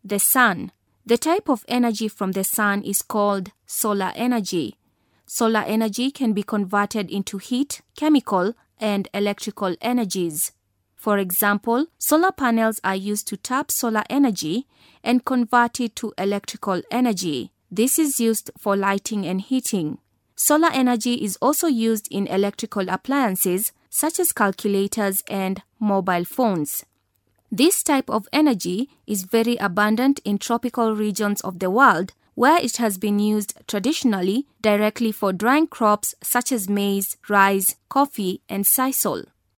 The sun. The type of energy from the sun is called solar energy. Solar energy can be converted into heat, chemical, and electrical energies. For example, solar panels are used to tap solar energy and convert it to electrical energy. This is used for lighting and heating. Solar energy is also used in electrical appliances such as calculators and mobile phones. This type of energy is very abundant in tropical regions of the world, where it has been used traditionally directly for drying crops such as maize, rice, coffee, and sisal.